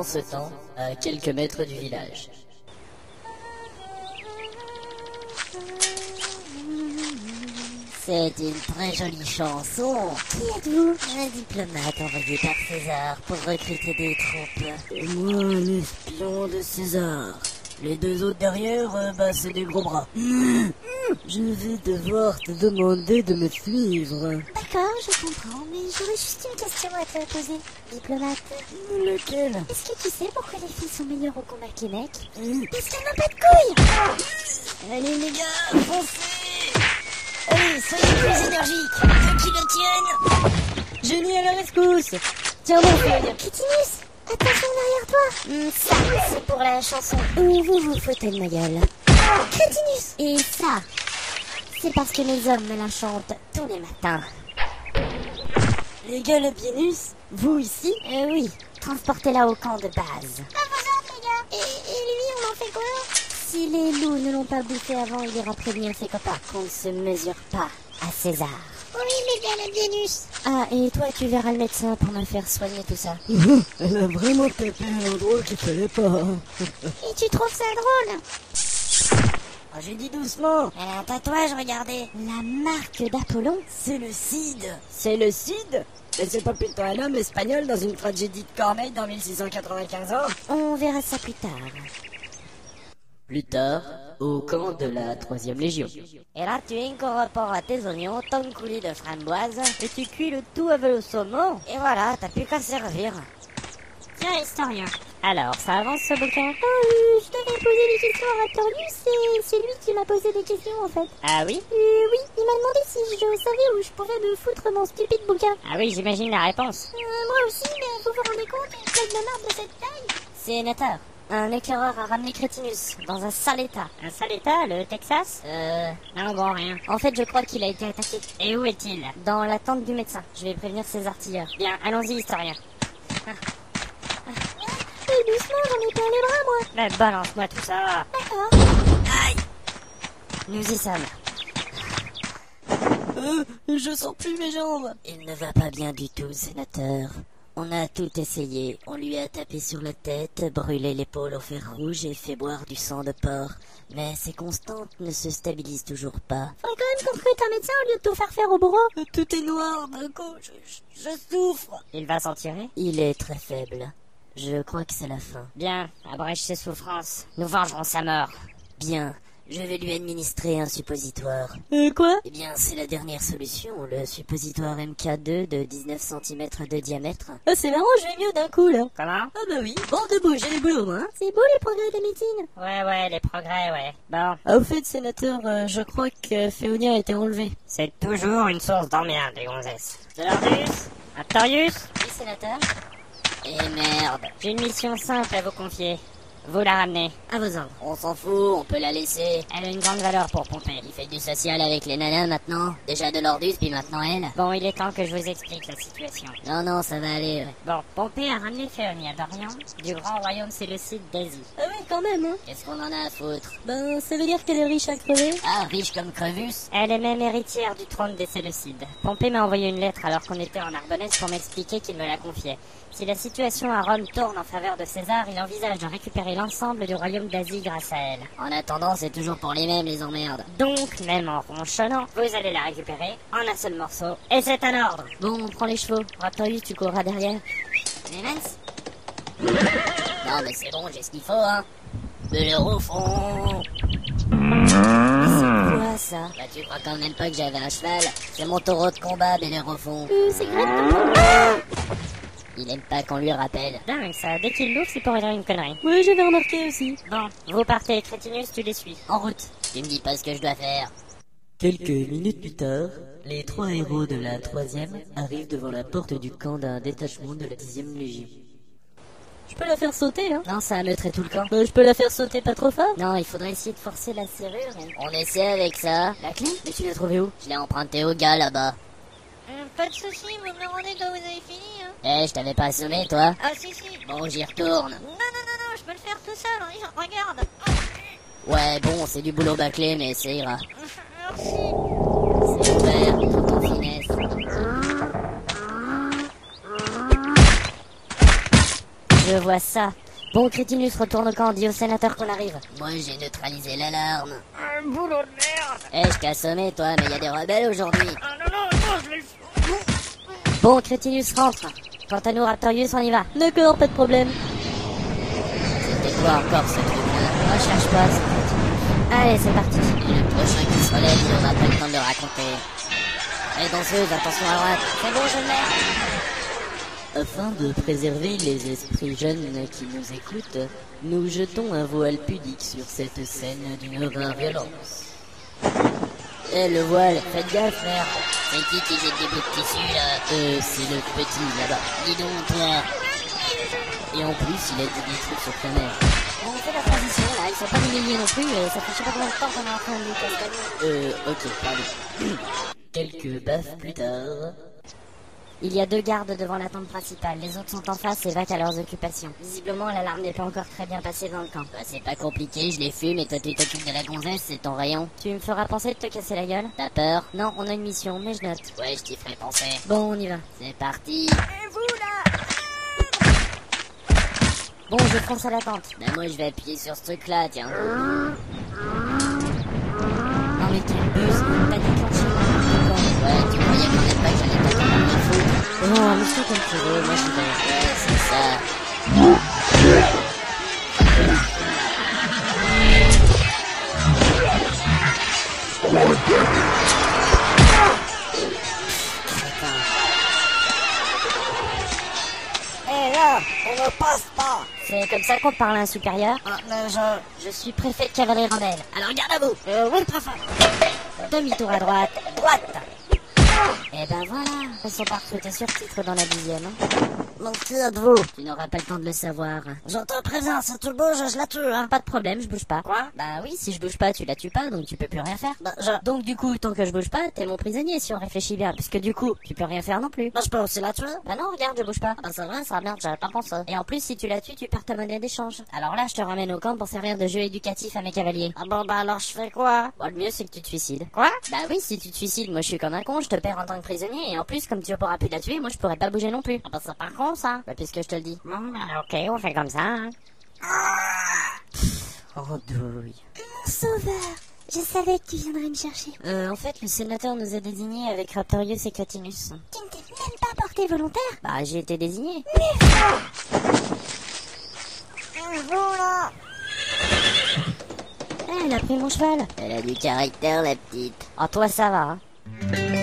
ce temps, à quelques mètres du village. C'est une très jolie chanson. Qui êtes-vous? Un diplomate envoyé par César pour recruter des troupes. Et moi, un espion de César. Les deux autres derrière, c'est des gros bras. Je vais devoir te demander de me suivre. D'accord, je comprends, mais j'aurais juste une question à te poser, diplomate. Lequel? Est-ce que tu sais pourquoi les filles sont meilleures au combat que les mecs? Parce qu'elles n'ont pas de couilles. Allez les gars, foncez! Allez, soyez plus énergiques! Ceux qui le tiennent! Génie à la rescousse! Tiens bon, Féonia! Crétinus, attention derrière toi. Ça, c'est pour la chanson où vous vous foutez de ma gueule. Crétinus. Et ça, c'est parce que les hommes me la chantent tous les matins. Les gars, le Bienus, vous ici? Oui, transportez-la au camp de base. À vos ordres, les gars. Et lui, on en fait quoi? Si les loups ne l'ont pas bouffé avant, il ira prévenir ses copains qu'on ne se mesure pas à César. Oui, les gars, le Bienus. Ah, et toi, tu verras le médecin pour me faire soigner tout ça. Elle a vraiment tapé un endroit qu'il fallait pas. Et tu trouves ça drôle? Ah, j'ai dit doucement. Elle a un tatouage, regardez. La marque d'Apollon. C'est le Cid. C'est le Cid? Mais c'est pas plutôt un homme espagnol dans une tragédie de Corneille dans 1695 ans? On verra ça plus tard. Plus tard, au camp de la 3e Légion. Et là, tu incorpores à tes oignons ton coulis de framboise et tu cuis le tout avec le saumon. Et voilà, t'as plus qu'à servir. Tiens, historien. Alors, ça avance ce bouquin? Je t'avais posé des questions à Raptorius et c'est lui qui m'a posé des questions en fait. Ah oui? Oui, il m'a demandé si je savais où je pouvais me foutre mon stupide bouquin. Ah oui, j'imagine la réponse. Moi aussi, mais vous vous rendez compte, une plaque de marde de cette taille? Sénateur, un éclaireur a ramené Crétinus dans un sale état. Un sale état, le Texas? Non, bon, rien. En fait, je crois qu'il a été attaqué. Et où est-il? Dans la tente du médecin. Je vais prévenir ses artilleurs. Bien, allons-y, historien. Doucement, j'en ai plein les bras, moi. Mais balance-moi tout ça. D'accord. Aïe! Nous y sommes. Je sens plus mes jambes. Il ne va pas bien du tout, sénateur. On a tout essayé. On lui a tapé sur la tête, brûlé l'épaule au fer rouge et fait boire du sang de porc. Mais ses constantes ne se stabilisent toujours pas. Faudrait quand même qu'on recrute un médecin au lieu de tout faire au bourreau. Tout est noir d'un coup. Je souffre. Il va s'en tirer? Il est très faible. Je crois que c'est la fin. Bien, abrège ses souffrances. Nous vengerons sa mort. Bien. Je vais lui administrer un suppositoire. Quoi? Eh bien, c'est la dernière solution, le suppositoire MK2 de 19 cm de diamètre. Oh, c'est marrant, je vais mieux d'un coup, là. Comment? Ah bah oui. Bon, debout, j'ai les boulots, hein. C'est beau les progrès de la médecine. Ouais, les progrès, ouais. Bon. Ah, au fait, sénateur, je crois que Féonia a été enlevée. C'est toujours une source d'emmerde, les gonzesses. Zelardus? Raptorius? Oui, sénateur. Et merde. J'ai une mission simple à vous confier. Vous la ramenez. À vos ordres. On s'en fout, on peut la laisser. Elle a une grande valeur pour Pompée. Il fait du social avec les nanas maintenant. Déjà de l'Ordus, puis maintenant elle. Bon, il est temps que je vous explique la situation. Non, ça va aller. Bon, Pompée a ramené Féonia d'Orient du grand royaume séleucide d'Asie. Ah oui, quand même, hein. Qu'est-ce qu'on en a à foutre? Ben, ça veut dire qu'elle est riche à crever. Ah, riche comme Crevus. Elle est même héritière du trône des Séleucides. Pompée m'a envoyé une lettre alors qu'on était en Narbonnaise pour m'expliquer qu'il me la confiait. Si la situation à Rome tourne en faveur de César, il envisage de récupérer l'ensemble du royaume d'Asie grâce à elle. En attendant, c'est toujours pour les mêmes, les emmerdes. Donc, même en ronchonnant, vous allez la récupérer en un seul morceau, et c'est un ordre. Bon, on prend les chevaux. Raptorius, tu courras derrière. Clémence? Non, mais c'est bon, j'ai ce qu'il faut, hein. De l'heure au fond. C'est quoi, ça? Bah, tu crois quand même pas que j'avais un cheval? C'est mon taureau de combat, Bel au fond. C'est grave. Il aime pas qu'on lui rappelle. Dingue ça, dès qu'il l'ouvre, c'est pour dire une connerie. Oui, j'avais remarqué aussi. Bon, vous partez, Crétinus, tu les suis. En route. Tu me dis pas ce que je dois faire. Quelques minutes plus tard, les 3 héros de la 3e arrivent devant la porte du camp d'un détachement de la 10e Légion. Je peux la faire sauter, hein? Non, ça ameuterait tout le camp. Je peux la faire sauter pas trop fort? Non, il faudrait essayer de forcer la serrure. On essaie avec ça. La clé? Mais tu l'as trouvée où? Je l'ai empruntée au gars là-bas. Pas de soucis, vous me demandez quand vous avez fini, hein. Je t'avais pas assommé, toi? Ah, si. Bon, j'y retourne. Non, je peux le faire tout seul, regarde. Ouais, bon, c'est du boulot bâclé, mais ça ira. Merci. C'est ouvert, tout en finesse. Je vois ça. Bon, Crétinus, retourne au camp, dis au sénateur qu'on arrive. Moi, j'ai neutralisé l'alarme. Un boulot de merde. Eh, je t'ai assommé, toi, mais y a des rebelles aujourd'hui. Ah non, je l'ai fait. Bon, Crétinus, rentre. Quant à nous, Raptorius, on y va. D'accord, pas de problème. C'était quoi encore ce truc-là? Recherche pas, c'est Crétinus. Allez, c'est parti. Et le prochain qui se relève, il aura pas le temps de le raconter. Allez, danseuse, attention à droite. C'est bon, je l'ai. Afin de préserver les esprits jeunes qui nous écoutent, nous jetons un voile pudique sur cette scène d'une rare violence. Eh, le voile, faites gaffe, frère. C'est qui jette des bouts de tissu, là? C'est le petit, là-bas. Dis donc, toi. Et en plus, il a dit des trucs sur ta mère. On fait la transition, là, ils sont pas milliers non plus, et ça fait je sais pas combien de temps qu'on est en train de lui Ok, pardon. Quelques baffes plus tard... Il y a 2 gardes devant la tente principale, les autres sont en face et vaquent à leurs occupations. Visiblement, l'alarme n'est pas encore très bien passée dans le camp. Bah, c'est pas compliqué, je les fume et toi tu t'occupes de la gonzesse, c'est ton rayon. Tu me feras penser de te casser la gueule? T'as peur? Non, on a une mission, mais je note. Ouais, je t'y ferai penser. Bon, on y va. C'est parti. Et vous là? Bon, je fonce à la tente. Bah moi je vais appuyer sur ce truc là, tiens. Non mais quelle buse, t'as déclenché mon truc. Ouais, tu croyais quand même pas que j'allais t'attendre à me foutre. Non, amuse-toi comme tu veux, moi j'y vais. Ouais, c'est ça. Eh là, on ne passe pas. C'est comme ça qu'on parle à un supérieur? Ah, mais Je suis préfet de cavalerie rebelle. Alors garde à vous. oui, le préfet. Demi-tour à droite. Droite. Et ben voilà, ils sont pas recrutés sur titre dans la 10e. Donc qui êtes-vous? Tu n'auras pas le temps de le savoir. Je te préviens, si tu bouges, je la tue, hein. Pas de problème, je bouge pas. Quoi? Bah oui, si je bouge pas, tu la tues pas, donc tu peux plus rien faire. Bah, Donc du coup, tant que je bouge pas, t'es mon prisonnier si on réfléchit bien, puisque du coup, tu peux rien faire non plus. bah, je peux aussi la tuer. Bah non, regarde, je bouge pas. Ah bah c'est vrai, ça merde, j'avais pas pensé. Et en plus, si tu la tues, tu perds ta monnaie d'échange. Alors là, je te ramène au camp pour servir de jeu éducatif à mes cavaliers. Ah bon, bah alors je fais quoi? Bon, le mieux, c'est que tu te suicides. Quoi? Bah oui, si tu te suicides, moi je suis comme un con, je te perds en tant que prisonnier, et en plus, comme tu pourras plus la tuer, moi je pourrais pas bouger non plus. Ah bah c'est pas con ça. Bah puisque je te le dis. Bon, bah ok, on fait comme ça, hein. Oh, douille. Sauveur, je savais que tu viendrais me chercher. En fait, le sénateur nous a désignés avec Raptorius et Crétinus. Tu ne t'es même pas porté volontaire? Bah, j'ai été désigné. Et vous là? Elle a pris mon cheval. Elle a du caractère, la petite. Oh, toi, ça va, hein.